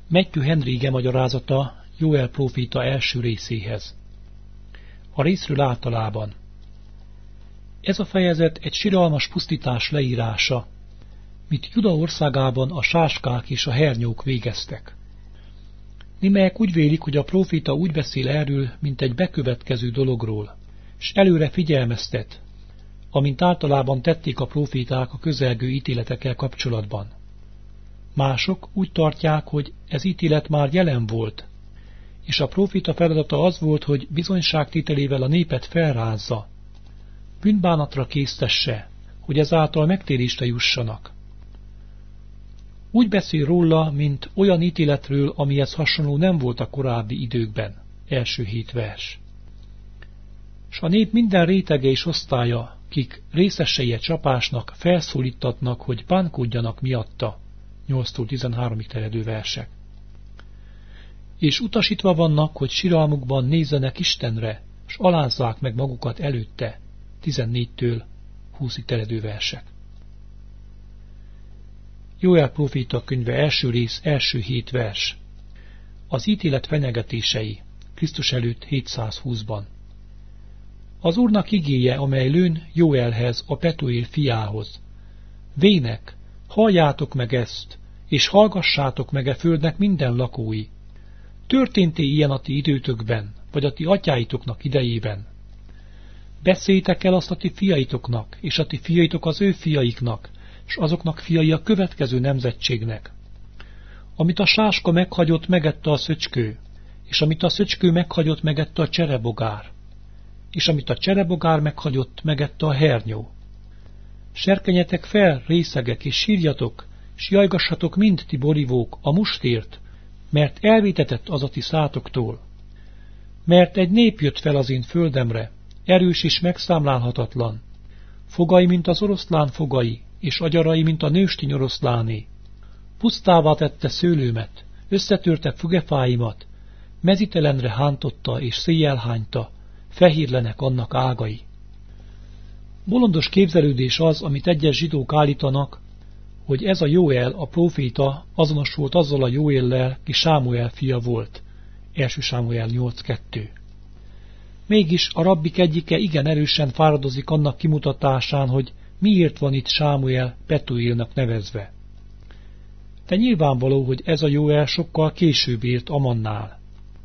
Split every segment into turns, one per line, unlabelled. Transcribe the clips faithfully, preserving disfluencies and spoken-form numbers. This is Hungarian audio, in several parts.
Matthew Henry magyarázata Jóel próféta első részéhez. A részről általában. Ez a fejezet egy siralmas pusztítás leírása, mit Juda országában a sáskák és a hernyók végeztek. Némelyek úgy vélik, hogy a próféta úgy beszél erről, mint egy bekövetkező dologról, s előre figyelmeztet, amint általában tették a próféták a közelgő ítéletekkel kapcsolatban. Mások úgy tartják, hogy ez ítélet már jelen volt, és a próféta feladata az volt, hogy bizonyságtételével a népet felrázza, bűnbánatra késztesse, hogy ezáltal megtérésre jussanak. Úgy beszél róla, mint olyan ítéletről, amihez hasonló nem volt a korábbi időkben. Első hét vers. S a nép minden rétege és osztálya, kik részesei a csapásnak, felszólítatnak, hogy bánkodjanak miatta. nyolctól tizenháromig terjedő versek. És utasítva vannak, hogy siralmukban nézzenek Istenre, s alázzák meg magukat előtte. tizennégytől húszig terjedő versek. Jóel próféta könyve első rész, első hét vers. Az ítélet fenyegetései, Krisztus előtt hétszázhúszban. Az Úrnak igéje, amely lőn Jóelhez, a Petuél fiához. Vének, halljátok meg ezt, és hallgassátok meg e földnek minden lakói. Történt-e ilyen a ti időtökben, vagy a ti atyáitoknak idejében? Beszéljétek el azt a ti fiaitoknak, és a ti fiaitok az ő fiaiknak, s azoknak fiai a következő nemzetségnek. Amit a sáska meghagyott, megette a szöcskő, és amit a szöcskő meghagyott, megette a cserebogár, és amit a cserebogár meghagyott, megette a hernyó. Serkenjetek fel, részegek, és sírjatok, s jajgassatok mind ti borívók a mustért, mert elvétetett az a ti szátoktól. Mert egy nép jött fel az én földemre, erős és megszámlálhatatlan, fogai, mint az oroszlán fogai, és agyarai, mint a nőstény oroszláné. Pusztává tette szőlőmet, összetörte fügefáimat, mezitelenre hántotta és széjjel hányta, fehérlenek annak ágai. Bolondos képzelődés az, amit egyes zsidók állítanak, hogy ez a Jóel, a próféta azonos volt azzal a Jóellel, ki Sámuel fia volt. első Sámuel nyolc kettő. Mégis a rabbik egyike igen erősen fáradozik annak kimutatásán, hogy miért van itt Sámuel Petuélnak nevezve. De nyilvánvaló, hogy ez a Jóel sokkal később ért Amannál.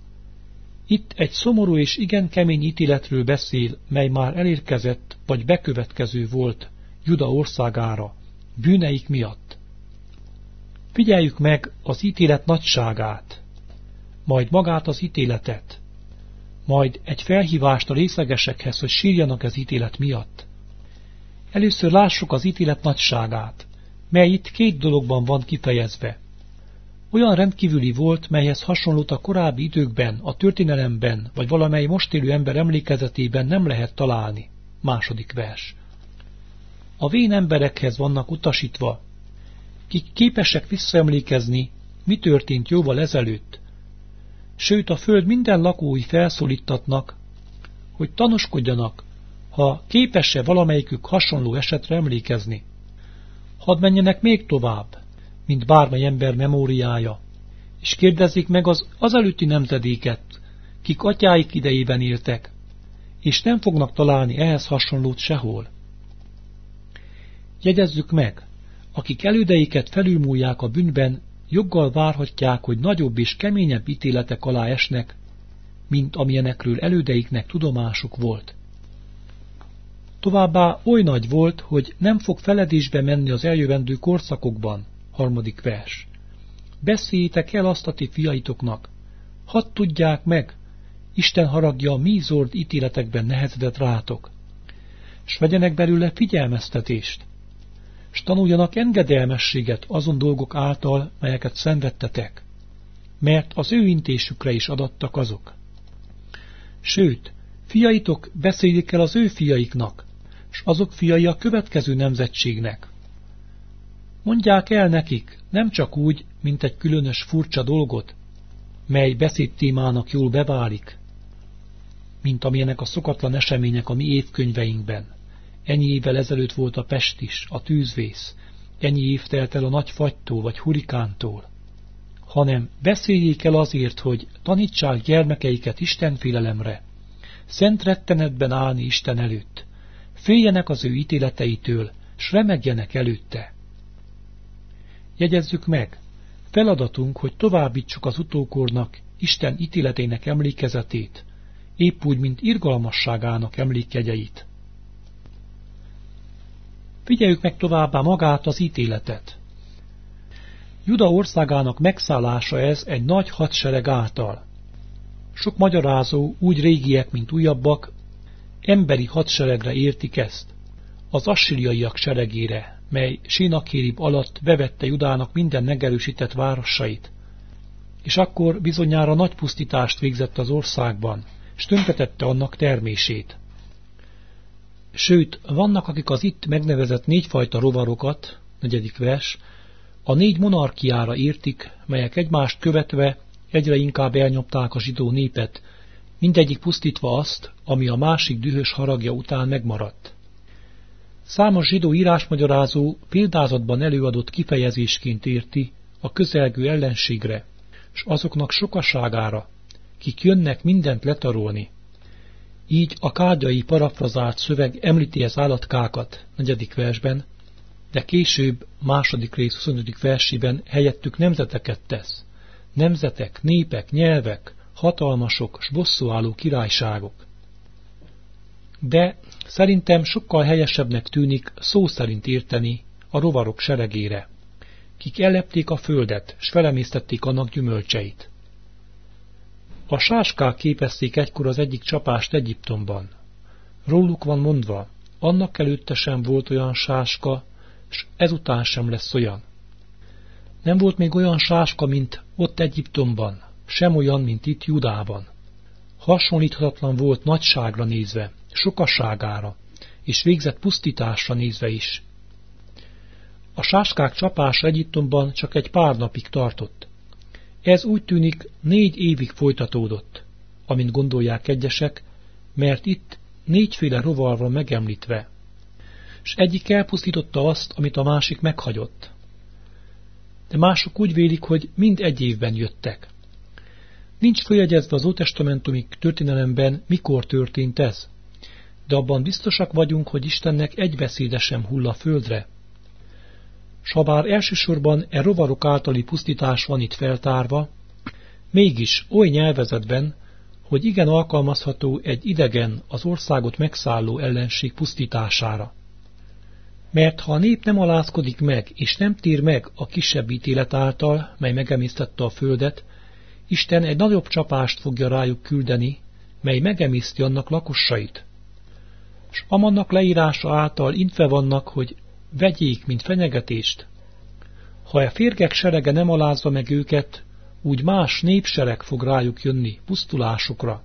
Itt egy szomorú és igen kemény ítéletről beszél, mely már elérkezett vagy bekövetkező volt Juda országára, bűneik miatt. Figyeljük meg az ítélet nagyságát, majd magát az ítéletet, majd egy felhívást a részlegesekhez, hogy sírjanak az ítélet miatt. Először lássuk az ítélet nagyságát, mely itt két dologban van kifejezve. Olyan rendkívüli volt, melyhez hasonlót a korábbi időkben, a történelemben, vagy valamely most élő ember emlékezetében nem lehet találni. Második vers. A vén emberekhez vannak utasítva, kik képesek visszaemlékezni, mi történt jóval ezelőtt. Sőt, a föld minden lakói felszólítatnak, hogy tanúskodjanak, ha képes-e valamelyikük hasonló esetre emlékezni. Hadd menjenek még tovább, mint bármely ember memóriája, és kérdezzék meg az azelőtti nemzedéket, kik atyáik idejében éltek, és nem fognak találni ehhez hasonlót sehol. Jegyezzük meg, akik elődeiket felülmúlják a bűnben, joggal várhatják, hogy nagyobb és keményebb ítéletek alá esnek, mint amilyenekről elődeiknek tudomásuk volt. Továbbá oly nagy volt, hogy nem fog feledésbe menni az eljövendő korszakokban. Harmadik vers. Beszéljétek el azt a ti fiaitoknak, hadd tudják meg, Isten haragja a mi zord ítéletekben nehezedett rátok, s vegyenek belőle figyelmeztetést, s tanuljanak engedelmességet azon dolgok által, melyeket szenvedtetek, mert az ő intésükre is adattak azok. Sőt, fiaitok beszéljék el az ő fiaiknak, s azok fiai a következő nemzetségnek. Mondják el nekik, nem csak úgy, mint egy különös furcsa dolgot, mely beszédtémának jól beválik, mint amilyenek a szokatlan események a mi évkönyveinkben. Ennyi évvel ezelőtt volt a pestis, a tűzvész, ennyi év telt el a nagy fagytól vagy hurikántól, hanem beszéljék el azért, hogy tanítsák gyermekeiket Istenfélelemre, szent rettenetben állni Isten előtt, féljenek az ő ítéleteitől, s remegjenek előtte. Jegyezzük meg, feladatunk, hogy továbbítsuk az utókornak Isten ítéletének emlékezetét, épp úgy, mint irgalmasságának emlékjegyeit. Figyeljük meg továbbá magát az ítéletet. Juda országának megszállása ez egy nagy hadsereg által. Sok magyarázó, úgy régiek, mint újabbak, emberi hadseregre értik ezt, az asszíriaiak seregére, mely Sénakérib alatt bevette Judának minden megerősített városait, és akkor bizonyára nagy pusztítást végzett az országban, s tönkretette annak termését. Sőt, vannak, akik az itt megnevezett négyfajta rovarokat, negyedik vers, a négy monarchiára értik, melyek egymást követve egyre inkább elnyomták a zsidó népet, mindegyik pusztítva azt, ami a másik dühös haragja után megmaradt. Számos zsidó írásmagyarázó példázatban előadott kifejezésként érti a közelgő ellenségre, s azoknak sokaságára, kik jönnek mindent letarolni. Így a kárgyai parafrazált szöveg említi az állatkákat negyedik versben, de később második rész huszonötödik versében helyettük nemzeteket tesz. Nemzetek, népek, nyelvek, hatalmasok s bosszúálló királyságok. De szerintem sokkal helyesebbnek tűnik szó szerint érteni a rovarok seregére, kik ellepték a földet, s felemésztették annak gyümölcseit. A sáskák képezték egykor az egyik csapást Egyiptomban. Róluk van mondva, annak előtte sem volt olyan sáska, s ezután sem lesz olyan. Nem volt még olyan sáska, mint ott Egyiptomban, sem olyan, mint itt Judában. Hasonlíthatatlan volt nagyságra nézve, sokasságára, és végzett pusztításra nézve is. A sáskák csapása Egyiptomban csak egy pár napig tartott. Ez úgy tűnik négy évig folytatódott, amint gondolják egyesek, mert itt négyféle rovar van megemlítve, s egyik elpusztította azt, amit a másik meghagyott. De mások úgy vélik, hogy mind egy évben jöttek. Nincs feljegyezve az ótestamentumi történelemben, mikor történt ez, de abban biztosak vagyunk, hogy Istennek egy beszéde sem hull a földre. S ha bár elsősorban e rovarok általi pusztítás van itt feltárva, mégis oly nyelvezetben, hogy igen alkalmazható egy idegen, az országot megszálló ellenség pusztítására. Mert ha a nép nem alázkodik meg, és nem tér meg a kisebb ítélet által, mely megemésztette a földet, Isten egy nagyobb csapást fogja rájuk küldeni, mely megemészti annak lakossait. S amannak leírása által intve vannak, hogy vegyék, mint fenyegetést. Ha a férgek serege nem alázza meg őket, úgy más népsereg fog rájuk jönni pusztulásukra.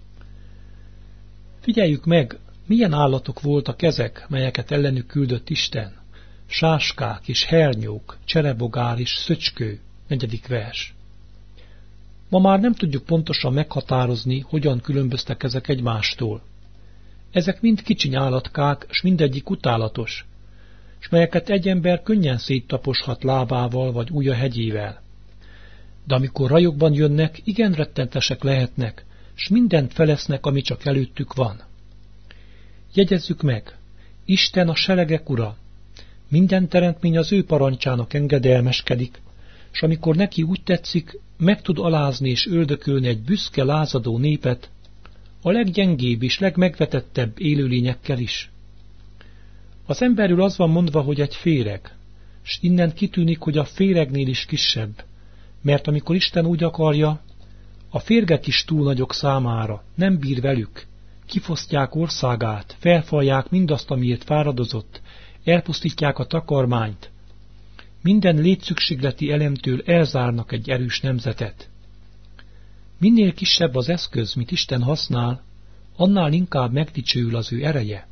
Figyeljük meg, milyen állatok voltak ezek, melyeket ellenük küldött Isten. Sáskák és hernyók, cserebogár és szöcskő, negyedik vers. Ma már nem tudjuk pontosan meghatározni, hogyan különböztek ezek egymástól. Ezek mind kicsiny állatkák, s mindegyik utálatos, s melyeket egy ember könnyen széttaposhat lábával vagy ujja hegyével. De amikor rajokban jönnek, igen rettentesek lehetnek, s mindent felesznek, ami csak előttük van. Jegyezzük meg, Isten a seregek ura, minden teremtmény az ő parancsának engedelmeskedik, s amikor neki úgy tetszik, meg tud alázni és öldökölni egy büszke, lázadó népet, a leggyengébb és legmegvetettebb élőlényekkel is. Az emberről az van mondva, hogy egy féreg, s innen kitűnik, hogy a féregnél is kisebb, mert amikor Isten úgy akarja, a férgek is túl nagyok számára, nem bír velük, kifosztják országát, felfalják mindazt, amiért fáradozott, elpusztítják a takarmányt, minden létszükségleti elemtől elzárnak egy erős nemzetet. Minél kisebb az eszköz, mit Isten használ, annál inkább megdicsőül az ő ereje.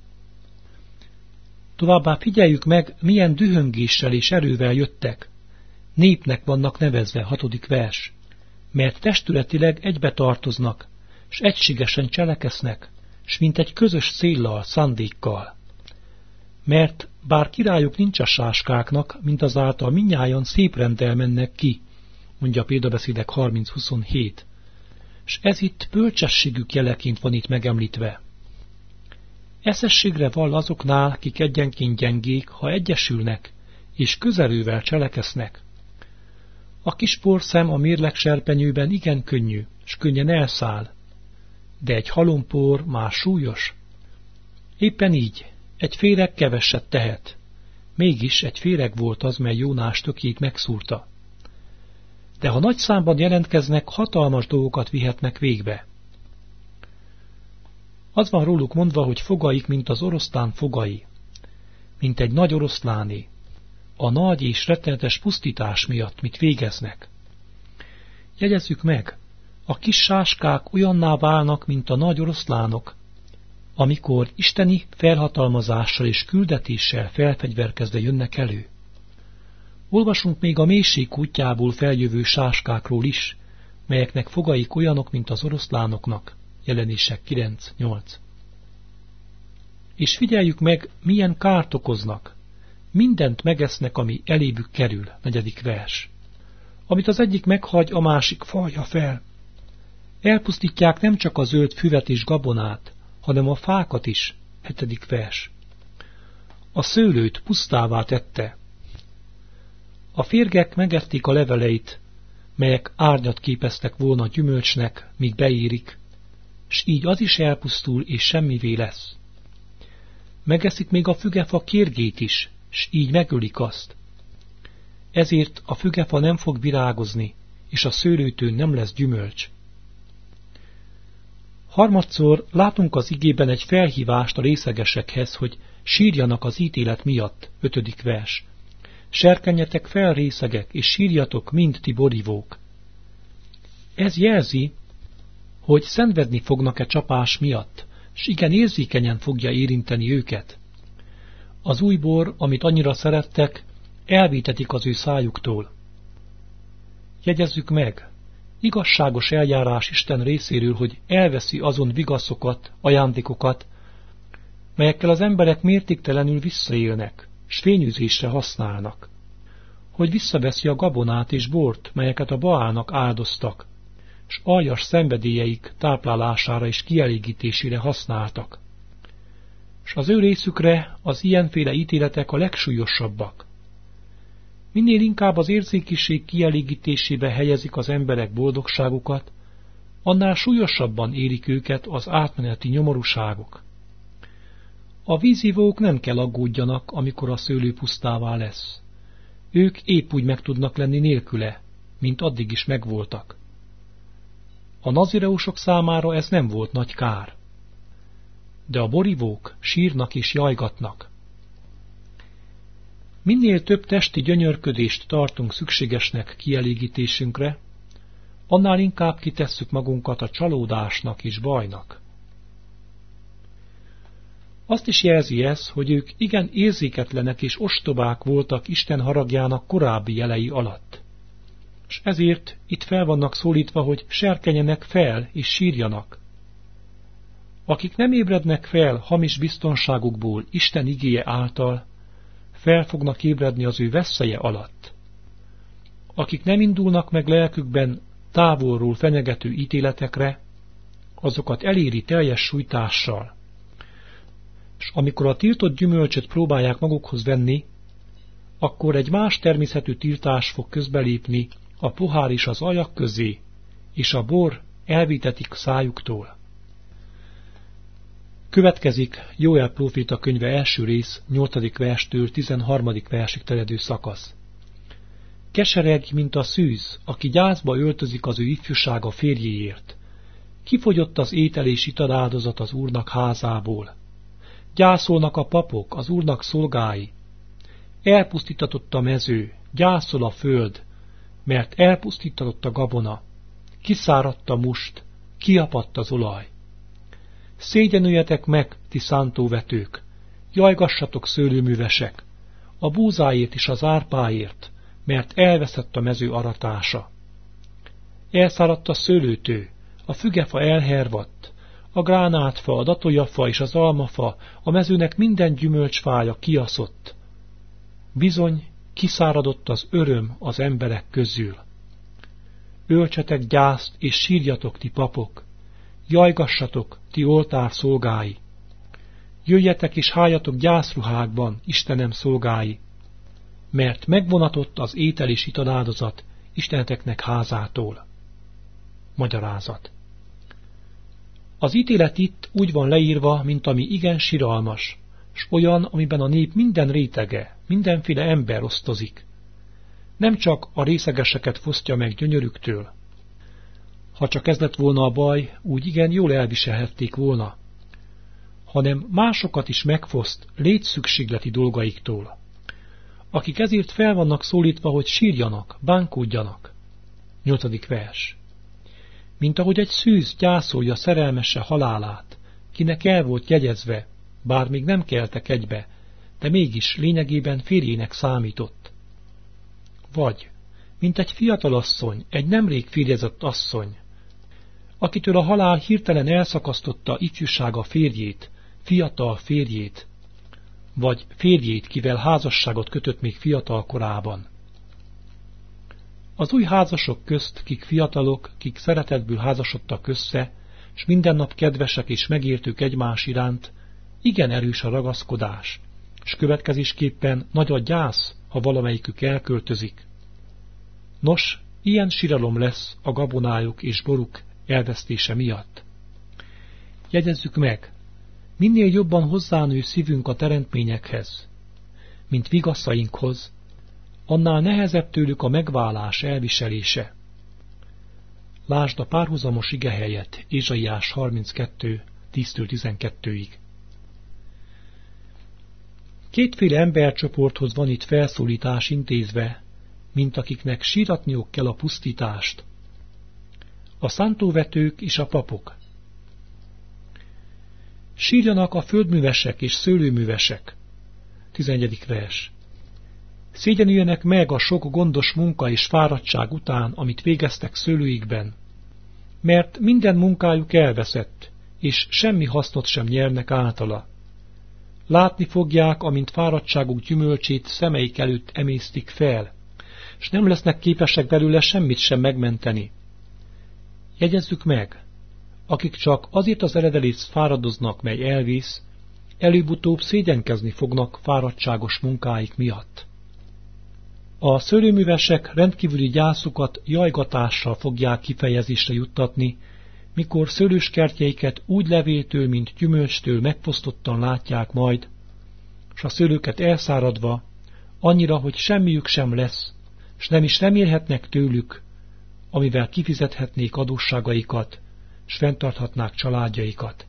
Továbbá figyeljük meg, milyen dühöngéssel és erővel jöttek. Népnek vannak nevezve, hatodik vers, mert testületileg egybe tartoznak, s egységesen cselekesznek, s mint egy közös céllal, szándékkal. Mert bár királyuk nincs a sáskáknak, mint azáltal mindnyájan szép renddel mennek ki, mondja a Példabeszédek harminc huszonhét, s ez itt bölcsességük jeleként van itt megemlítve. Eszességre vall azoknál, kik egyenként gyengék, ha egyesülnek, és közelővel cselekesznek. A kis porszem a mérleg serpenyőben igen könnyű, s könnyen elszáll, de egy halompor már súlyos. Éppen így, egy féreg keveset tehet, mégis egy féreg volt az, mely Jónás tökjét megszúrta. De ha nagy számban jelentkeznek, hatalmas dolgokat vihetnek végbe. Az van róluk mondva, hogy fogaik, mint az oroszlán fogai, mint egy nagy oroszláné, a nagy és rettenetes pusztítás miatt, mit végeznek. Jegyezzük meg, a kis sáskák olyanná válnak, mint a nagy oroszlánok, amikor isteni felhatalmazással és küldetéssel felfegyverkezve jönnek elő. Olvasunk még a mélység útjából feljövő sáskákról is, melyeknek fogaik olyanok, mint az oroszlánoknak. Jelenések kilenc nyolc. És figyeljük meg, milyen kárt okoznak. Mindent megesznek, ami elébük kerül. Negyedik vers. Amit az egyik meghagy, a másik falja fel. Elpusztítják nem csak a zöld füvet és gabonát, hanem a fákat is. Hetedik vers. A szőlőt pusztává tette. A férgek megették a leveleit, melyek árnyat képeztek volna a gyümölcsnek, míg beérik, s így az is elpusztul, és semmivé lesz. Megeszik még a fügefa kérgét is, s így megölik azt. Ezért a fügefa nem fog virágozni, és a szőlőtőn nem lesz gyümölcs. Harmadszor látunk az igében egy felhívást a részegesekhez, hogy sírjanak az ítélet miatt. Ötödik vers. Serkenjetek fel, részegek, és sírjatok, mind ti borívók. Ez jelzi, hogy szenvedni fognak-e csapás miatt, s igen érzékenyen fogja érinteni őket. Az új bor, amit annyira szerettek, elvétetik az ő szájuktól. Jegyezzük meg, igazságos eljárás Isten részéről, hogy elveszi azon vigaszokat, ajándékokat, melyekkel az emberek mértéktelenül visszaélnek, s fényűzésre használnak. Hogy visszaveszi a gabonát és bort, melyeket a Baálnak áldoztak, s aljas szenvedélyeik táplálására és kielégítésére használtak. S az ő részükre az ilyenféle ítéletek a legsúlyosabbak. Minél inkább az érzékiség kielégítésébe helyezik az emberek boldogságukat, annál súlyosabban érik őket az átmeneti nyomorúságok. A vízivók nem kell aggódjanak, amikor a szőlő pusztává lesz. Ők épp úgy meg tudnak lenni nélküle, mint addig is megvoltak. A nazireusok számára ez nem volt nagy kár. De a borívók sírnak és jajgatnak. Minél több testi gyönyörködést tartunk szükségesnek kielégítésünkre, annál inkább kitesszük magunkat a csalódásnak és bajnak. Azt is jelzi ez, hogy ők igen érzéketlenek és ostobák voltak Isten haragjának korábbi jelei alatt. És ezért itt fel vannak szólítva, hogy serkenjenek fel és sírjanak. Akik nem ébrednek fel hamis biztonságukból Isten igéje által, fel fognak ébredni az ő vesszeje alatt. Akik nem indulnak meg lelkükben távolról fenyegető ítéletekre, azokat eléri teljes sújtással. És amikor a tiltott gyümölcsöt próbálják magukhoz venni, akkor egy más természetű tiltás fog közbelépni a pohár és az ajak közé, és a bor elvitetik szájuktól. Következik Jóel próféta könyve első rész, nyolcadik verstől tizenharmadik versig terjedő szakasz. Keseregj, mint a szűz, aki gyászba öltözik az ő ifjúsága férjéért. Kifogyott az étel és italáldozat az Úrnak házából. Gyászolnak a papok, az Úrnak szolgái. Elpusztítatott a mező, gyászol a föld, mert elpusztítatott a gabona. Kiszáradt a must, kiapadt az olaj. Szégyenüljetek meg, ti szántóvetők, jajgassatok szőlőművesek, a búzáért és az árpáért, mert elveszett a mező aratása. Elszáradt a szőlőtő, a fügefa elhervadt, a gránátfa, a datolyafa és az almafa, a mezőnek minden gyümölcsfája kiaszott. Bizony, kiszáradott az öröm az emberek közül. öltsetek gyászt, és sírjatok, ti papok, jajgassatok, ti oltár szolgái. Jöjjetek és háljatok gyászruhákban, Istenem szolgái, mert megvonatott az étel és italáldozat Isteneteknek házától. Magyarázat. Az ítélet itt úgy van leírva, mint ami igen siralmas, s olyan, amiben a nép minden rétege, mindenféle ember osztozik. Nem csak a részegeseket fosztja meg gyönyörüktől. Ha csak ez lett volna a baj, úgy igen jól elviselhették volna, hanem másokat is megfoszt létszükségleti dolgaiktól, akik ezért fel vannak szólítva, hogy sírjanak, bánkódjanak. Nyolcadik vers. Mint ahogy egy szűz gyászolja szerelmese halálát, kinek el volt jegyezve, bár még nem keltek egybe, de mégis lényegében férjének számított. Vagy, mint egy fiatalasszony, egy nemrég férjezett asszony, akitől a halál hirtelen elszakasztotta ifjúsága férjét, fiatal férjét, vagy férjét, kivel házasságot kötött még fiatal korában. Az új házasok közt, kik fiatalok, kik szeretetből házasodtak össze, s minden nap kedvesek és megértők egymás iránt, igen erős a ragaszkodás, s következésképpen nagy a gyász, ha valamelyikük elköltözik. Nos, ilyen siralom lesz a gabonájuk és boruk elvesztése miatt. Jegyezzük meg, minél jobban hozzánő szívünk a teremtményekhez, mint vigaszainkhoz, annál nehezebb tőlük a megválás elviselése. Lásd a párhuzamos igehelyet, Ézsaiás harminckettő, tíztől tizenkettőig. Kétféle embercsoporthoz van itt felszólítás intézve, mint akiknek síratniuk kell a pusztítást. A szántóvetők és a papok. Sírjanak a földművesek és szőlőművesek. tizenegyedik vers. Szégyenüljenek meg a sok gondos munka és fáradtság után, amit végeztek szőlőikben, mert minden munkájuk elveszett, és semmi hasznot sem nyernek általa. Látni fogják, amint fáradtságuk gyümölcsét szemeik előtt emésztik fel, s nem lesznek képesek belőle semmit sem megmenteni. Jegyezzük meg, akik csak azért az eredelét fáradoznak, mely elvész, előbb-utóbb szégyenkezni fognak fáradtságos munkáik miatt. A szőlőművesek rendkívüli gyászukat jajgatással fogják kifejezésre juttatni, mikor szőlőskertjeiket úgy levéltől, mint gyümölcstől megfosztottan látják majd, s a szőlőket elszáradva, annyira, hogy semmiük sem lesz, s nem is remélhetnek tőlük, amivel kifizethetnék adósságaikat, s fenntarthatnák családjaikat.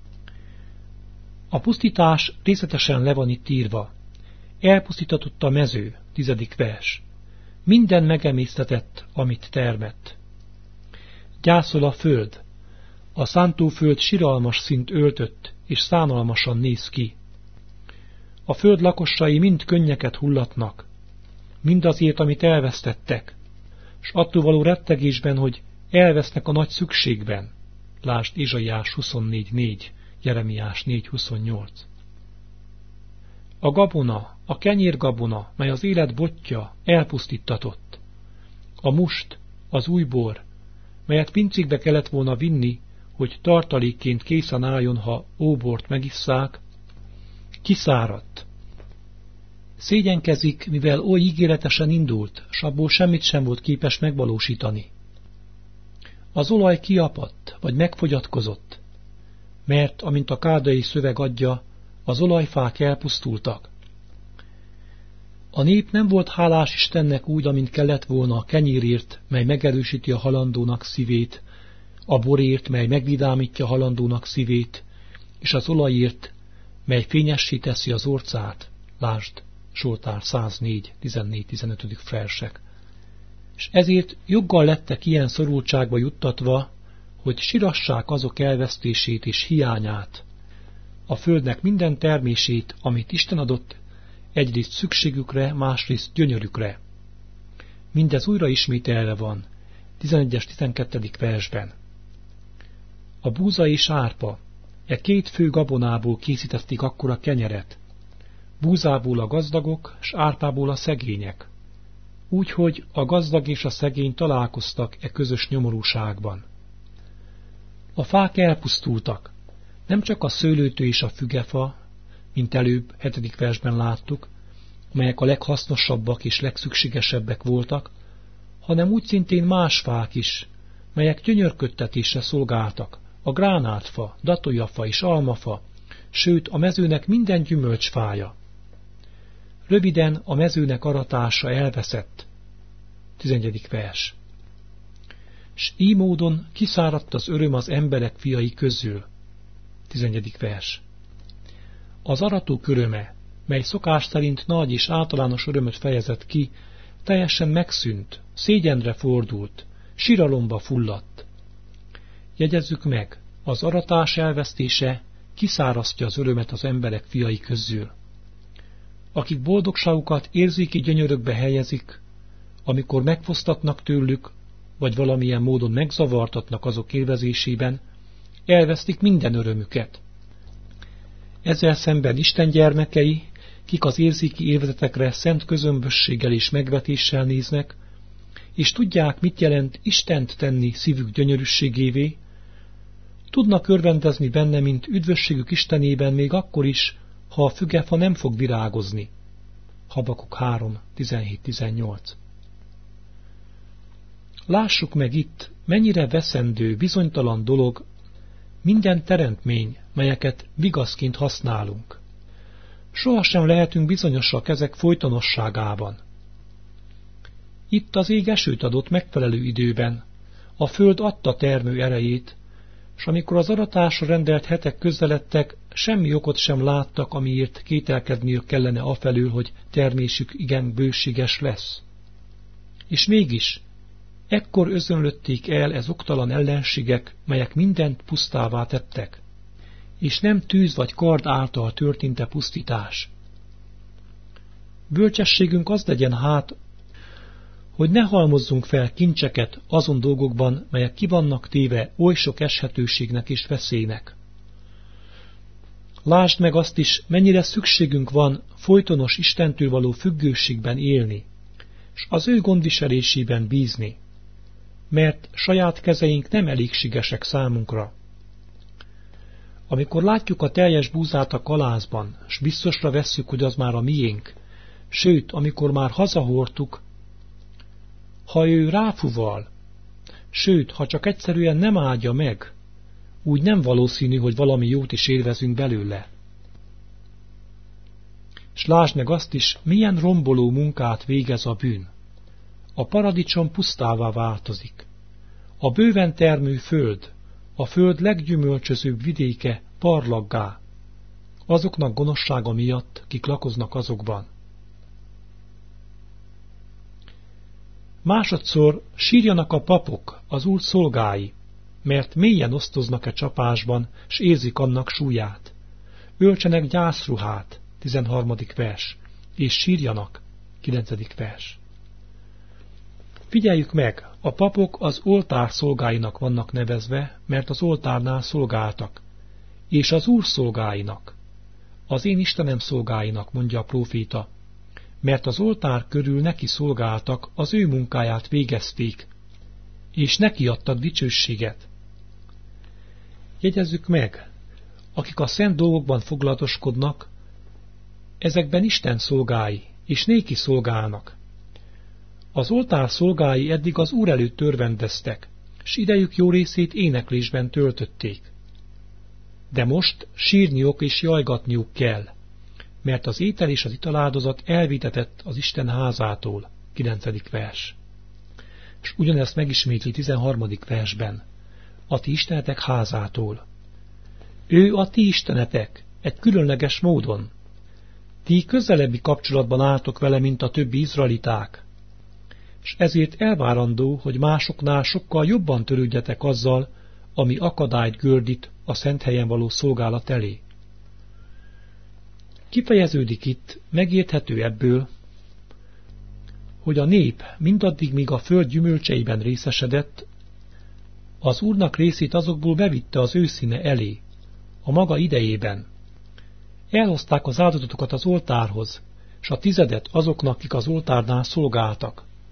A pusztítás részletesen le van itt írva. Elpusztítatott a mező, tizedik vers. Minden megemésztetett, amit termett. Gyászol a föld. A szántóföld siralmas színt öltött, és szánalmasan néz ki. A föld lakosai mind könnyeket hullatnak, mindazért, amit elvesztettek, s attól való rettegésben, hogy elvesznek a nagy szükségben. Lásd Ézsaiás huszonnégy négy, Jeremiás négy huszonnyolc. A gabona, a kenyérgabona, mely az élet botja, elpusztítatott. A must, az új bor, melyet pincékbe kellett volna vinni, hogy tartalékként készen álljon, ha óbort megisszák, kiszáradt. Szégyenkezik, mivel oly ígéretesen indult, s abból semmit sem volt képes megvalósítani. Az olaj kiapadt, vagy megfogyatkozott, mert, amint a kárdai szöveg adja, az olajfák elpusztultak. A nép nem volt hálás Istennek úgy, amint kellett volna a kenyérért, mely megerősíti a halandónak szívét, a borért, mely megvidámítja a halandónak szívét, és az olajért, mely fényessé teszi az orcát. Lásd, Zsoltár száznégy, tizennégy-tizenöt. versek. És ezért joggal lettek ilyen szorultságba juttatva, hogy sirassák azok elvesztését és hiányát, a földnek minden termését, amit Isten adott, egyrészt szükségükre, másrészt gyönyörükre. Mindez újra ismételve van, tizenegyes-tizenkettedik versben. A búza és árpa, e két fő gabonából készítették akkor a kenyeret, búzából a gazdagok, s árpából a szegények. úgyhogy a gazdag és a szegény találkoztak e közös nyomorúságban. A fák elpusztultak, nem csak a szőlőtő és a fügefa, mint előbb hetedik versben láttuk, melyek a leghasznosabbak és legszükségesebbek voltak, hanem úgy szintén más fák is, melyek gyönyörködtetésre szolgáltak, a gránátfa, datolyafa és almafa, sőt a mezőnek minden gyümölcsfája. Röviden a mezőnek aratása elveszett. tizenegyedik vers. S így módon kiszáradt az öröm az emberek fiai közül. tizenegyedik vers. Az arató köröme, mely szokás szerint nagy és általános örömöt fejezett ki, teljesen megszűnt, szégyenre fordult, siralomba fulladt. Jegyezzük meg, az aratás elvesztése kiszárasztja az örömet az emberek fiai közül. Akik boldogságukat érzéki gyönyörökbe helyezik, amikor megfosztatnak tőlük, vagy valamilyen módon megzavartatnak azok élvezésében, elvesztik minden örömüket. Ezzel szemben Isten gyermekei, kik az érzéki élvezetekre szent közömbösséggel és megvetéssel néznek, és tudják, mit jelent Istent tenni szívük gyönyörűségévé, tudnak örvendezni benne, mint üdvösségük Istenében még akkor is, ha a fügefa nem fog virágozni. Habakuk három, tizenhét-tizennyolc. Lássuk meg itt, mennyire veszendő, bizonytalan dolog minden teremtmény, melyeket vigaszként használunk. Sohasem lehetünk bizonyosak ezek folytonosságában. Itt az ég esőt adott megfelelő időben, a föld adta termő erejét, s amikor az aratásra rendelt hetek közeledtek, semmi okot sem láttak, amiért kételkedniük kellene afelől, hogy termésük igen bőséges lesz. És mégis, ekkor özönlötték el ez oktalan ellenségek, melyek mindent pusztává tettek, és nem tűz vagy kard által történt-e pusztítás. Bölcsességünk az legyen hát, hogy ne halmozzunk fel kincseket azon dolgokban, melyek ki vannak téve oly sok eshetőségnek és veszélynek. Lásd meg azt is, mennyire szükségünk van folytonos Istentől való függőségben élni, s az ő gondviselésében bízni, mert saját kezeink nem elégségesek számunkra. Amikor látjuk a teljes búzát a kalászban, s biztosra vesszük, hogy az már a miénk, sőt, amikor már hazahordtuk, ha ő ráfuval, sőt, ha csak egyszerűen nem áldja meg, úgy nem valószínű, hogy valami jót is élvezünk belőle. S lásd meg azt is, milyen romboló munkát végez a bűn. A paradicsom pusztává változik. A bőven termő föld, a föld leggyümölcsözőbb vidéke parlaggá, azoknak gonoszsága miatt, kik lakoznak azokban. Másodszor sírjanak a papok, az Úr szolgái, mert mélyen osztoznak-e csapásban, s érzik annak súlyát. Öltsenek gyászruhát, tizenharmadik vers, és sírjanak, kilencedik vers. Figyeljük meg, a papok az oltár szolgáinak vannak nevezve, mert az oltárnál szolgáltak, és az Úr szolgáinak, az én Istenem szolgáinak, mondja a próféta, mert az oltár körül neki szolgáltak, az ő munkáját végezték, és neki adtak dicsőséget. Jegyezzük meg, akik a szent dolgokban foglalatoskodnak, ezekben Isten szolgái, és néki szolgálnak. Az oltár szolgái eddig az Úr előtt örvendeztek, s idejük jó részét éneklésben töltötték. De most sírniuk és jajgatniuk kell, mert az étel és az italáldozat elvitetett az Isten házától, kilencedik vers. És ugyanezt megismétli tizenharmadik versben, a ti istenetek házától. Ő a ti istenetek, egy különleges módon. Ti közelebbi kapcsolatban álltok vele, mint a többi izraeliták, és ezért elvárandó, hogy másoknál sokkal jobban törődjetek azzal, ami akadályt gördít a szent helyen való szolgálat elé. Kifejeződik itt, megérthető ebből, hogy a nép mindaddig, míg a föld gyümölcseiben részesedett, az Úrnak részét azokból bevitte az ő színe elé, a maga idejében. Elhozták az áldozatokat az oltárhoz, s a tizedet azoknak, akik az oltárnál szolgáltak.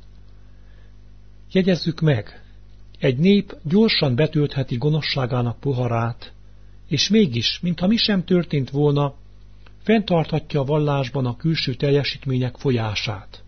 Jegyezzük meg, egy nép gyorsan betöltheti gonoszságának poharát, és mégis, mintha mi sem történt volna, fenntarthatja a vallásban a külső teljesítmények folyását.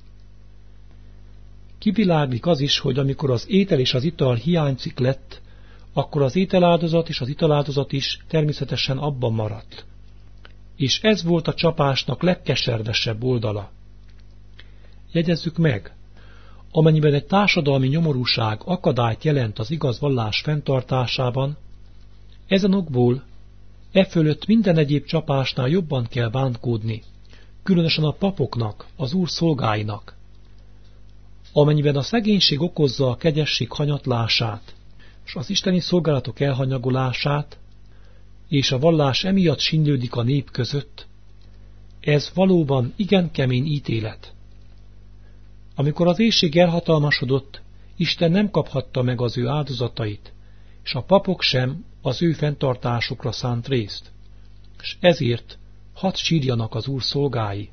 Kiviláglik az is, hogy amikor az étel és az ital hiányzik lett, akkor az ételáldozat és az italáldozat is természetesen abban maradt. És ez volt a csapásnak legkeservesebb oldala. Jegyezzük meg, amennyiben egy társadalmi nyomorúság akadályt jelent az igaz vallás fenntartásában, ezen okból e fölött minden egyéb csapásnál jobban kell bánkódni, különösen a papoknak, az Úr szolgáinak. Amennyiben a szegénység okozza a kegyesség hanyatlását, és az isteni szolgálatok elhanyagolását, és a vallás emiatt sínylődik a nép között, ez valóban igen kemény ítélet. Amikor az éhség elhatalmasodott, Isten nem kaphatta meg az ő áldozatait, és a papok sem az ő fenntartásukra szánt részt, és ezért hadd sírjanak az Úr szolgái.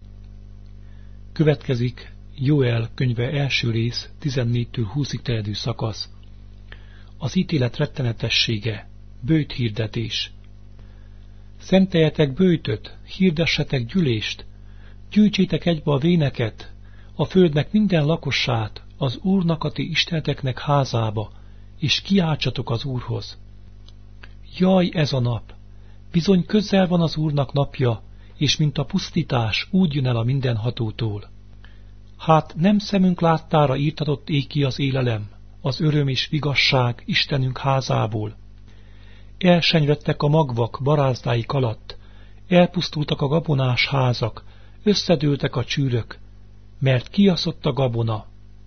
Következik Jóel könyve első rész tizennégytől húszig terjedő szakasz. Az ítélet rettenetessége, böjt hirdetés. Szenteljetek böjtöt, hirdessetek gyűlést, gyűjtsétek egybe a véneket, a földnek minden lakosát, az Úrnak a ti isteneteknek házába, és kiáltsatok az Úrhoz. Jaj, ez a nap! Bizony közel van az Úrnak napja, és mint a pusztítás úgy jön el a mindenhatótól. Hát nem szemünk láttára írtatott ég ki az élelem, az öröm és vigasság Istenünk házából. Elsenyvedtek a magvak barázdáik alatt, elpusztultak a gabonás házak, összedőltek a csűrök, mert kiaszott a gabona.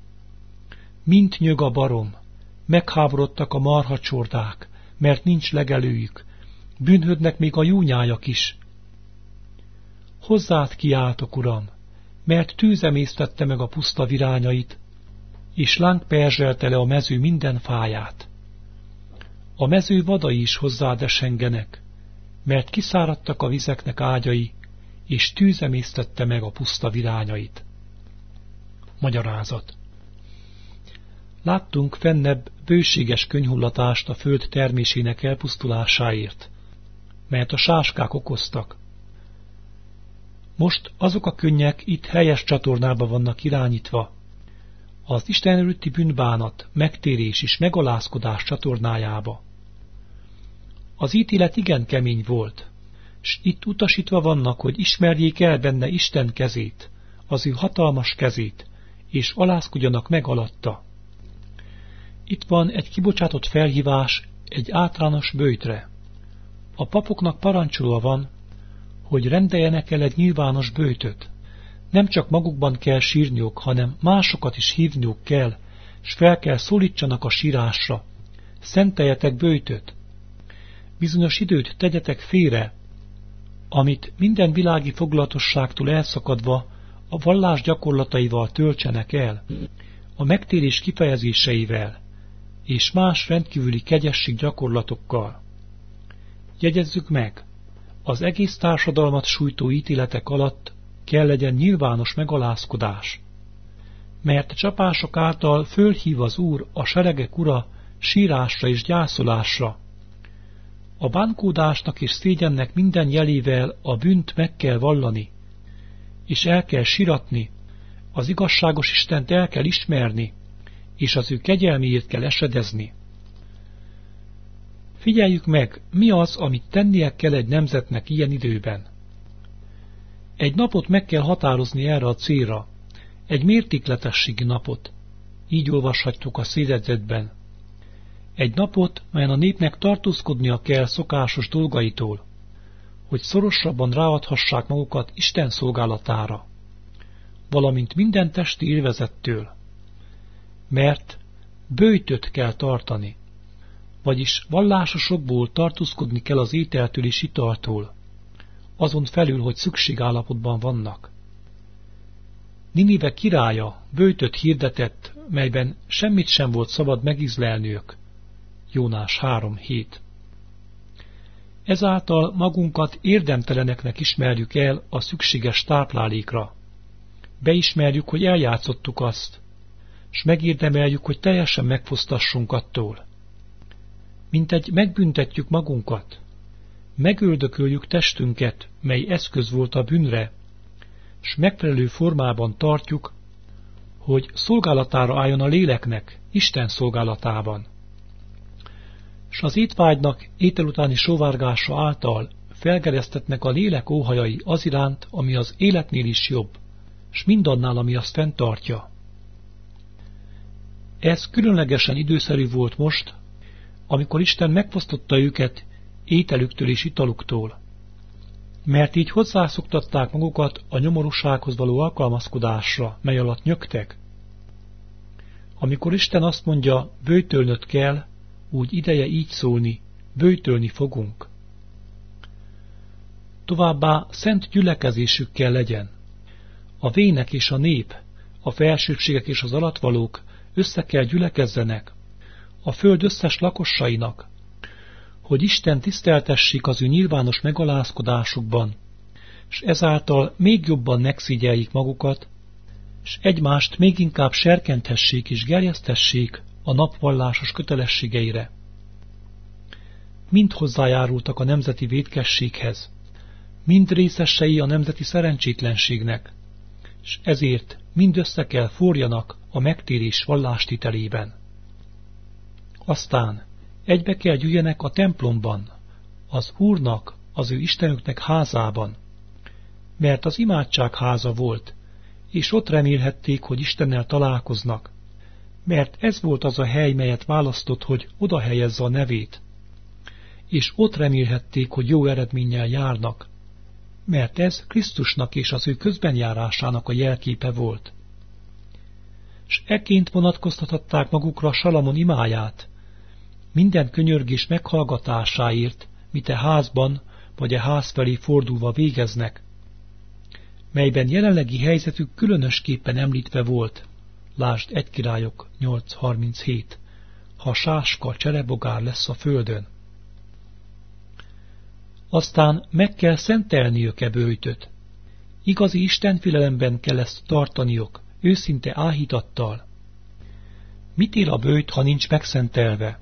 Mint nyög a barom, megháborodtak a marhacsordák, mert nincs legelőjük, bűnhödnek még a júnyájak is. Hozzád kiáltok, Uram, mert tűz emésztette meg a puszta virányait, és láng perzselte le a mező minden fáját. A mező vadai is hozzád esengenek, mert kiszáradtak a vizeknek ágyai, és tűz emésztette meg a puszta virányait. Magyarázat. Láttunk fennebb bőséges könyhullatást a föld termésének elpusztulásáért, melyet a sáskák okoztak. Most azok a könnyek itt helyes csatornába vannak irányítva, az Isten előtti bűnbánat, megtérés és megalázkodás csatornájába. Az ítélet igen kemény volt, s itt utasítva vannak, hogy ismerjék el benne Isten kezét, az ő hatalmas kezét, és alázkodjanak meg alatta. Itt van egy kibocsátott felhívás egy általános böjtre. A papoknak parancsolva van, hogy rendeljenek el egy nyilvános böjtöt. Nem csak magukban kell sírniuk, hanem másokat is hívniuk kell, s fel kell szólítsanak a sírásra. Szenteljetek böjtöt. Bizonyos időt tegyetek félre, amit minden világi foglalatosságtól elszakadva a vallás gyakorlataival töltsenek el, a megtérés kifejezéseivel, és más rendkívüli kegyesség gyakorlatokkal. Jegyezzük meg, az egész társadalmat sújtó ítéletek alatt kell legyen nyilvános megalázkodás, mert a csapások által fölhív az Úr, a seregek Ura, sírásra és gyászolásra. A bánkódásnak és szégyennek minden jelével a bűnt meg kell vallani, és el kell siratni, az igazságos Istent el kell ismerni, és az ő kegyelméért kell esedezni. Figyeljük meg, mi az, amit tennie kell egy nemzetnek ilyen időben. Egy napot meg kell határozni erre a célra, egy mértékletességi napot, így olvashatjuk a szédzedzetben. Egy napot, melyen a népnek tartózkodnia kell szokásos dolgaitól, hogy szorosabban ráadhassák magukat Isten szolgálatára, valamint minden testi élvezettől, mert böjtöt kell tartani, vagyis vallásosokból tartózkodni kell az ételtől és italtól, azon felül, hogy szükségállapotban vannak. Ninive királya böjtöt hirdetett, melyben semmit sem volt szabad megízlelniük. Jónás három hét. Ezáltal magunkat érdemteleneknek ismerjük el a szükséges táplálékra. Beismerjük, hogy eljátszottuk azt, s megérdemeljük, hogy teljesen megfosztassunk attól. Mintegy megbüntetjük magunkat, megöldököljük testünket, mely eszköz volt a bűnre, s megfelelő formában tartjuk, hogy szolgálatára álljon a léleknek, Isten szolgálatában. S az étvágynak étel utáni sóvárgása által felgeresztetnek a lélek óhajai az iránt, ami az életnél is jobb, s mindannál, ami azt fenntartja. Ez különlegesen időszerű volt most, amikor Isten megfosztotta őket ételüktől és italuktól, mert így hozzászoktatták magukat a nyomorúsághoz való alkalmazkodásra, mely alatt nyögtek. Amikor Isten azt mondja, böjtölnöd kell, úgy ideje így szólni, böjtölni fogunk. Továbbá szent gyülekezésük kell legyen. A vének és a nép, a felsőbbségek és az alattvalók össze kell gyülekezzenek, a föld összes lakosainak, hogy Isten tiszteltessék az ő nyilvános megalázkodásukban, s ezáltal még jobban megszígyeljék magukat, s egymást még inkább serkenthessék és gerjesztessék a napvallásos kötelességeire. Mind hozzájárultak a nemzeti vétkességhez, mind részesei a nemzeti szerencsétlenségnek, s ezért mind össze kell forjanak a megtérés vallástitelében. Aztán egybe kell gyűjjenek a templomban, az Úrnak, az ő Istenüknek házában, mert az imádság háza volt, és ott remélhették, hogy Istennel találkoznak, mert ez volt az a hely, melyet választott, hogy oda helyezze a nevét, és ott remélhették, hogy jó eredménnyel járnak, mert ez Krisztusnak és az ő közbenjárásának a jelképe volt. S ekként vonatkoztathatták magukra Salamon imáját, minden könyörgés meghallgatásáért, mit e házban vagy e ház felé fordulva végeznek, melyben jelenlegi helyzetük különösképpen említve volt, lásd egy Királyok nyolc harminchét, ha sáska cserebogár lesz a földön. Aztán meg kell szentelniük e böjtöt. Igazi istenfélelemben kell ezt tartaniuk, őszinte áhítattal. Mit ér a böjt, ha nincs megszentelve?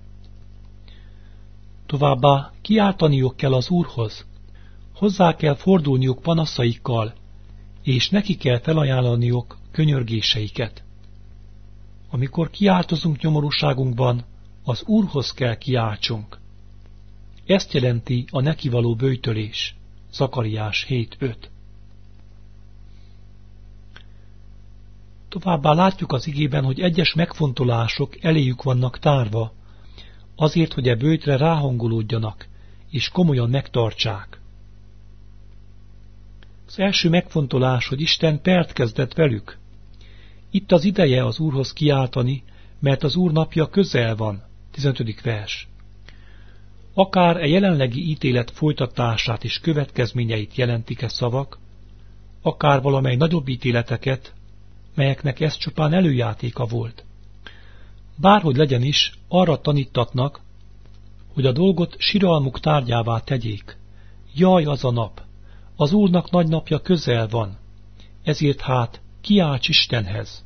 Továbbá kiáltaniuk kell az Úrhoz, hozzá kell fordulniuk panaszaikkal, és neki kell felajánlaniuk könyörgéseiket. Amikor kiáltozunk nyomorúságunkban, az Úrhoz kell kiáltsunk. Ezt jelenti a neki való böjtölés. Zakariás hét öt. Továbbá látjuk az igében, hogy egyes megfontolások eléjük vannak tárva, azért, hogy e böjtre ráhangolódjanak, és komolyan megtartsák. Az első megfontolás, hogy Isten pert kezdett velük. Itt az ideje az Úrhoz kiáltani, mert az Úr napja közel van. tizenötödik vers. Akár a jelenlegi ítélet folytatását és következményeit jelentik-e szavak, akár valamely nagyobb ítéleteket, melyeknek ez csupán előjátéka volt. Bárhogy legyen is, arra tanítatnak, hogy a dolgot siralmuk tárgyává tegyék. Jaj, az a nap! Az Úrnak nagy napja közel van, ezért hát kiálts Istenhez.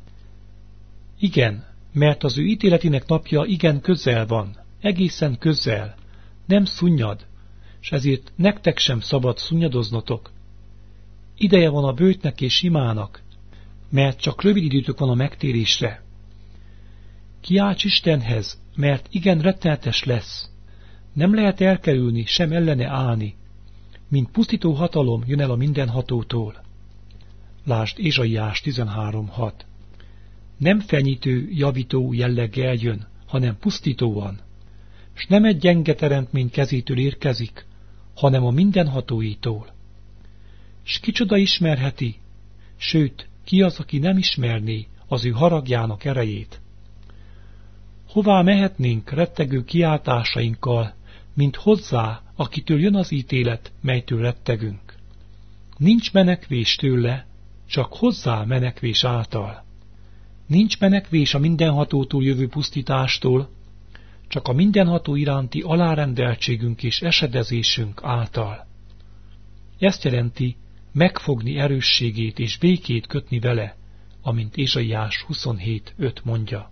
Igen, mert az ő ítéletének napja igen közel van, egészen közel, nem szunnyad, s ezért nektek sem szabad szunnyadoznotok. Ideje van a böjtnek és imának, mert csak rövid időtök van a megtérésre. Kiálts Istenhez, mert igen rettenetes lesz. Nem lehet elkerülni, sem ellene állni, mint pusztító hatalom jön el a mindenhatótól. Lásd Ézsaiás tizenhárom hat. Nem fenyítő, javító jelleggel jön, hanem pusztítóan, s nem egy gyenge teremtmény kezétől érkezik, hanem a mindenhatóitól. S kicsoda ismerheti, sőt, ki az, aki nem ismerné az ő haragjának erejét? Hová mehetnénk rettegő kiáltásainkkal, mint hozzá, akitől jön az ítélet, melytől rettegünk? Nincs menekvés tőle, csak hozzá menekvés által. Nincs menekvés a mindenhatótól jövő pusztítástól, csak a mindenható iránti alárendeltségünk és esedezésünk által. Ezt jelenti megfogni erősségét és békét kötni vele, amint Ézsaiás huszonhét öt mondja.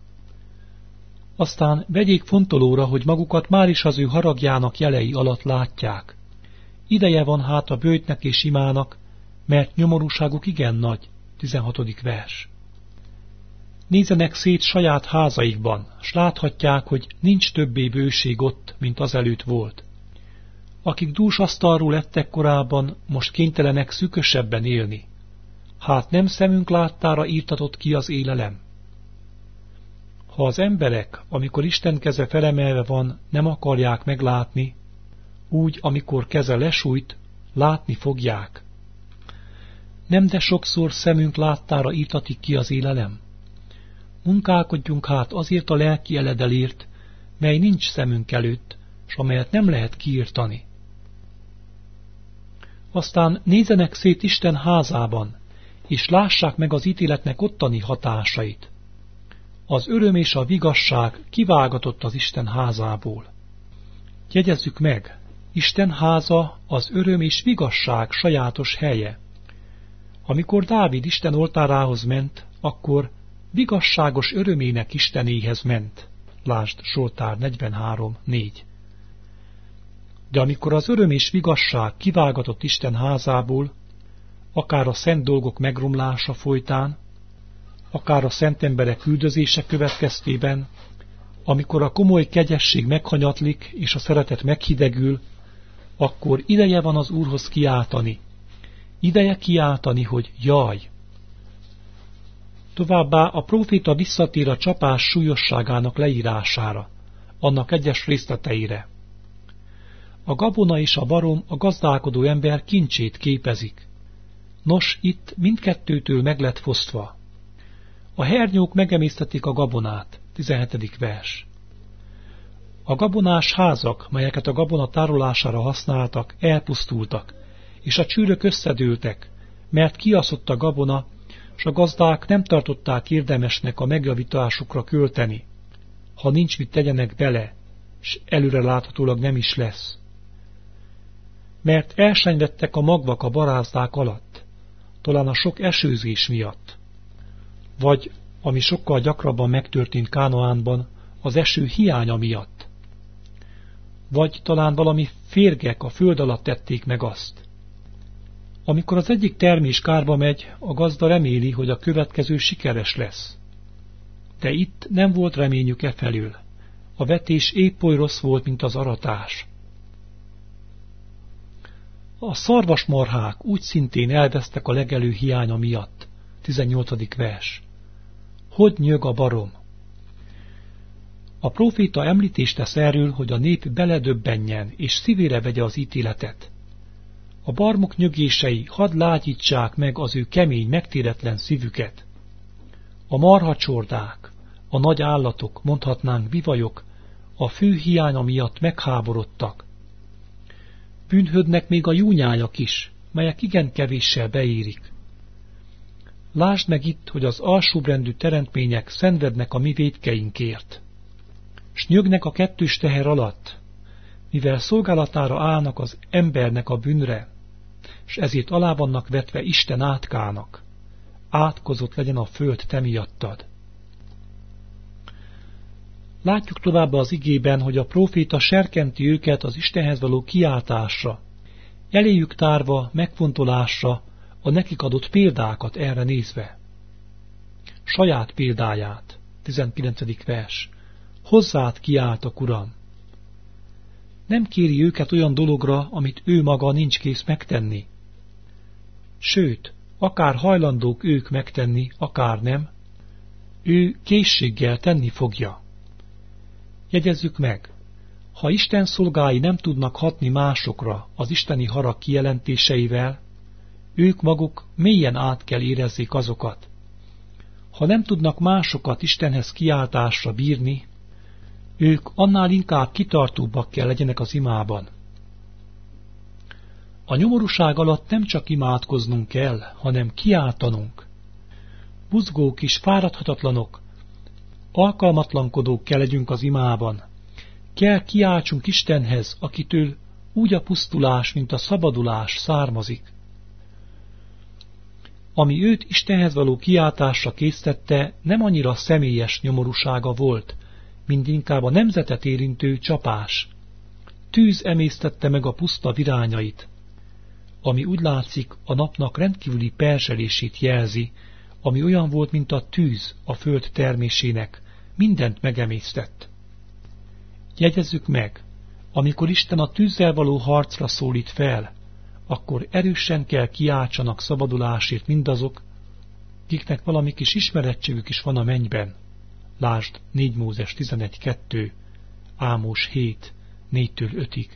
Aztán vegyék fontolóra, hogy magukat máris az ő haragjának jelei alatt látják. Ideje van hát a böjtnek és imának, mert nyomorúságuk igen nagy. tizenhatodik vers. Nézzenek szét saját házaikban, s láthatják, hogy nincs többé bőség ott, mint azelőtt volt. Akik dús asztalról ettek korábban, most kénytelenek szűkösebben élni. Hát nem szemünk láttára írtatott ki az élelem? Ha az emberek, amikor Isten keze felemelve van, nem akarják meglátni, úgy, amikor keze lesújt, látni fogják. Nem de sokszor szemünk láttára írtatik ki az élelem? Munkálkodjunk hát azért a lelki eledelért, mely nincs szemünk előtt, s amelyet nem lehet kiírtani. Aztán nézzenek szét Isten házában, és lássák meg az ítéletnek ottani hatásait. Az öröm és a vigasság kivágatott az Isten házából. Jegyezzük meg, Isten háza az öröm és vigasság sajátos helye. Amikor Dávid Isten oltárához ment, akkor vigasságos örömének Istenéhez ment. Lásd Zsoltár negyvenhárom négy. De amikor az öröm és vigasság kivágatott Isten házából, akár a szent dolgok megromlása folytán, akár a szent emberek üldözése következtében, amikor a komoly kegyesség meghanyatlik és a szeretet meghidegül, akkor ideje van az Úrhoz kiáltani. Ideje kiáltani, hogy jaj! Továbbá a próféta visszatér a csapás súlyosságának leírására, annak egyes részleteire. A gabona és a barom a gazdálkodó ember kincsét képezik. Nos, itt mindkettőtől meg lett fosztva. A hernyók megemésztetik a gabonát, tizenhetedik vers. A gabonás házak, melyeket a gabona tárolására használtak, elpusztultak, és a csűrök összedőltek, mert kiaszott a gabona, s a gazdák nem tartották érdemesnek a megjavításukra költeni, ha nincs mit tegyenek bele, s előre láthatólag nem is lesz. Mert elsenyvettek a magvak a barázdák alatt, talán a sok esőzés miatt, vagy, ami sokkal gyakrabban megtörtént Kánaánban, az eső hiánya miatt, vagy talán valami férgek a föld alatt tették meg azt. Amikor az egyik termés kárba megy, a gazda reméli, hogy a következő sikeres lesz. De itt nem volt reményük e felől. A vetés épp oly rossz volt, mint az aratás. A szarvasmarhák úgy szintén elvesztek a legelő hiánya miatt. tizennyolcadik vers. Hogy nyög a barom? A próféta említést tesz erről, hogy a nép beledöbbenjen és szívére vegye az ítéletet. A barmok nyögései hadd lágyítsák meg az ő kemény, megtéretlen szívüket. A marhacsordák, a nagy állatok, mondhatnánk bivajok, a fű hiánya miatt megháborodtak. Bűnhödnek még a júnyájak is, melyek igen kevéssel beérik. Lásd meg itt, hogy az alsóbrendű teremtmények szenvednek a mi vétkeinkért. S nyögnek a kettős teher alatt, mivel szolgálatára állnak az embernek a bűnre, s ezért alá vannak vetve Isten átkának. Átkozott legyen a föld te miattad. Látjuk tovább az igében, hogy a próféta serkenti őket az Istenhez való kiáltásra, eléjük tárva, megfontolásra, a nekik adott példákat erre nézve. Saját példáját, tizenkilencedik vers. Hozzád kiáltok, Uram! Nem kéri őket olyan dologra, amit ő maga nincs kész megtenni. Sőt, akár hajlandók ők megtenni, akár nem, ő készséggel tenni fogja. Jegyezzük meg, ha Isten szolgái nem tudnak hatni másokra az isteni harag kijelentéseivel, ők maguk mélyen át kell érezzék azokat. Ha nem tudnak másokat Istenhez kiáltásra bírni, ők annál inkább kitartóbbak kell legyenek az imában. A nyomorúság alatt nem csak imádkoznunk kell, hanem kiáltanunk. Buzgók és fáradhatatlanok, alkalmatlankodók kell legyünk az imában. Kell kiáltsunk Istenhez, akitől úgy a pusztulás, mint a szabadulás származik. Ami őt Istenhez való kiáltásra késztette, nem annyira személyes nyomorúsága volt, mint inkább a nemzetet érintő csapás. Tűz emésztette meg a puszta virányait, ami úgy látszik a napnak rendkívüli perzselését jelzi, ami olyan volt, mint a tűz a föld termésének, mindent megemésztett. Jegyezzük meg, amikor Isten a tűzzel való harcra szólít fel, akkor erősen kell kiáltsanak szabadulásért mindazok, kiknek valami kis ismerettségük is van a mennyben. Lásd négy Mózes tizenegy kettő, Ámos hét négytől ötig.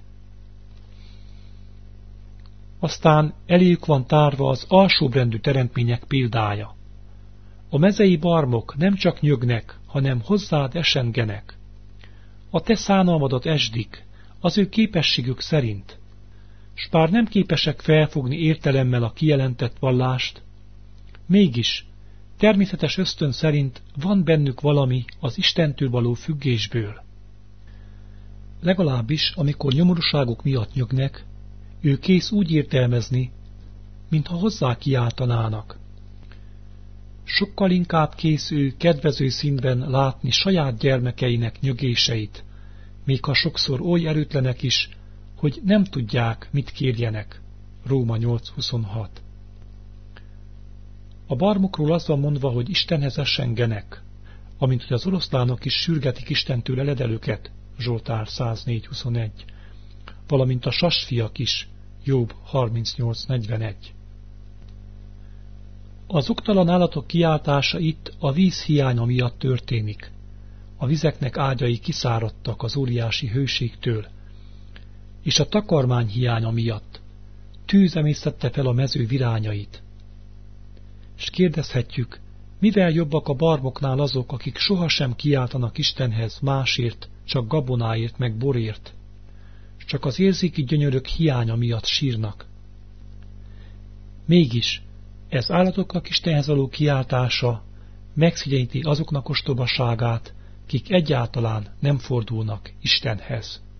Aztán eléjük van tárva az alsóbrendű teremtmények példája. A mezei barmok nem csak nyögnek, hanem hozzád esengenek. A te szánalmadat esdik, az ő képességük szerint, s bár nem képesek felfogni értelemmel a kijelentett vallást, mégis természetes ösztön szerint van bennük valami az Istentől való függésből. Legalábbis, amikor nyomorúságuk miatt nyögnek, ő kész úgy értelmezni, mintha hozzá kiáltanának. Sokkal inkább kész ő kedvező színben látni saját gyermekeinek nyögéseit, még ha sokszor oly erőtlenek is, hogy nem tudják, mit kérjenek. Róma nyolc huszonhat. A barmokról az van mondva, hogy Istenhez esengenek, amint hogy az oroszlánok is sürgetik Istentől eledelőket, Zsoltár száznégy huszonegy, valamint a sasfiak is, Jobb harmincnyolc negyvenegy. Az oktalan állatok kiáltása itt a víz hiánya miatt történik. A vizeknek ágyai kiszáradtak az óriási hőségtől, és a takarmány hiánya miatt tűz emésztette fel a mező virányait. És kérdezhetjük, mivel jobbak a barmoknál azok, akik sohasem kiáltanak Istenhez másért, csak gabonáért meg borért, s csak az érzéki gyönyörök hiánya miatt sírnak. Mégis ez állatoknak Istenhez való kiáltása megszigyeníti azoknak ostobaságát, kik egyáltalán nem fordulnak Istenhez.